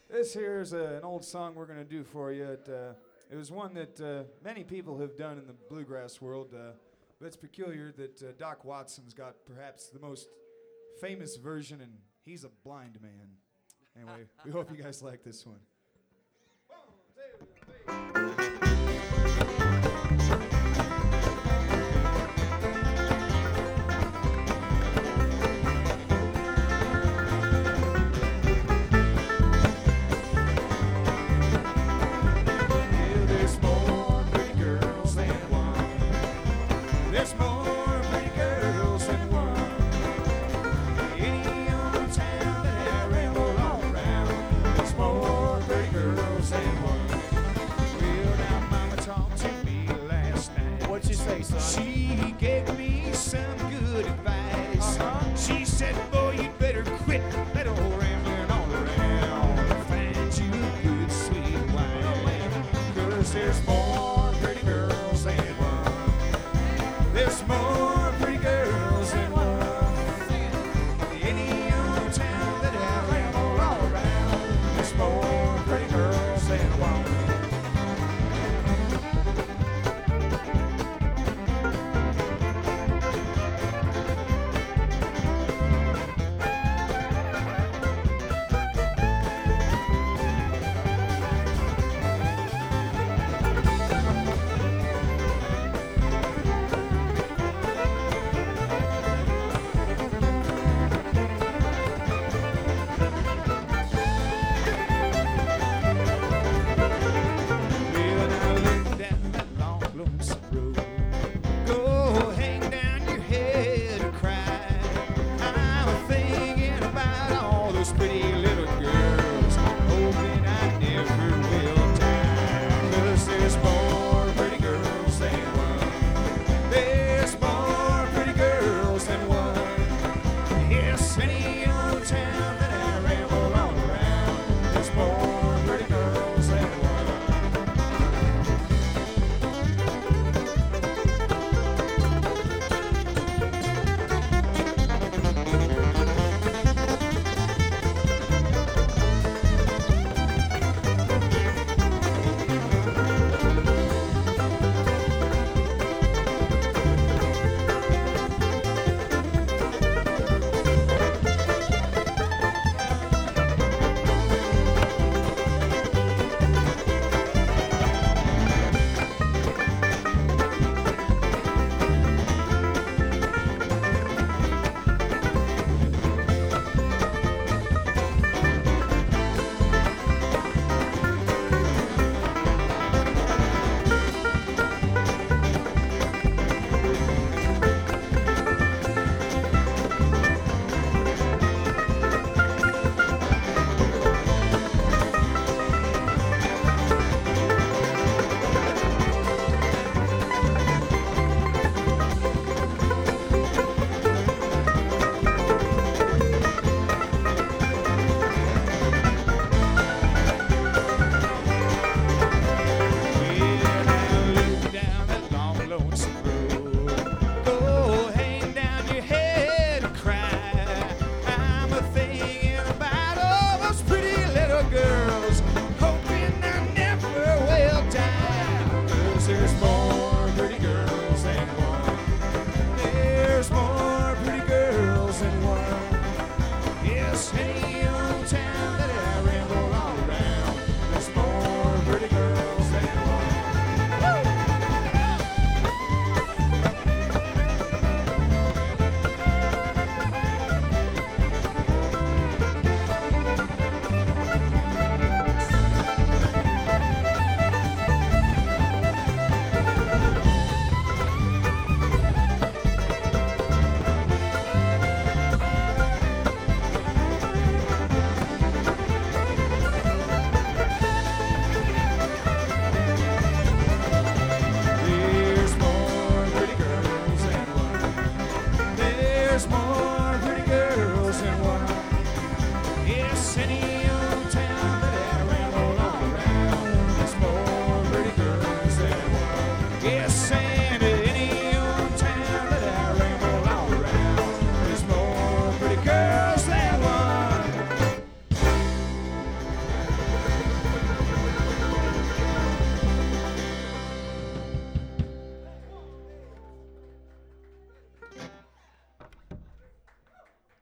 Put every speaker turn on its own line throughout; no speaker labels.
This here is an old song we're going to do for you. It was one that many people have done in the bluegrass world, but it's peculiar that Doc Watson's got perhaps the most famous version, and he's a blind man. Anyway, we hope you guys like this one. There's more pretty girls than one. Any old town that I ramble all around. There's more pretty girls than one. Well, now Mama talked to me last night.
What'd you say, son?
She gave me some good advice. She said, boy, you'd better quit that old rambling all around. Find you a good sweet wife. 'Cause there's more pretty girls than one. There's more pretty girls than one. Any old town that I ramble all around. There's more pretty girls than one.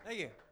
Thank you.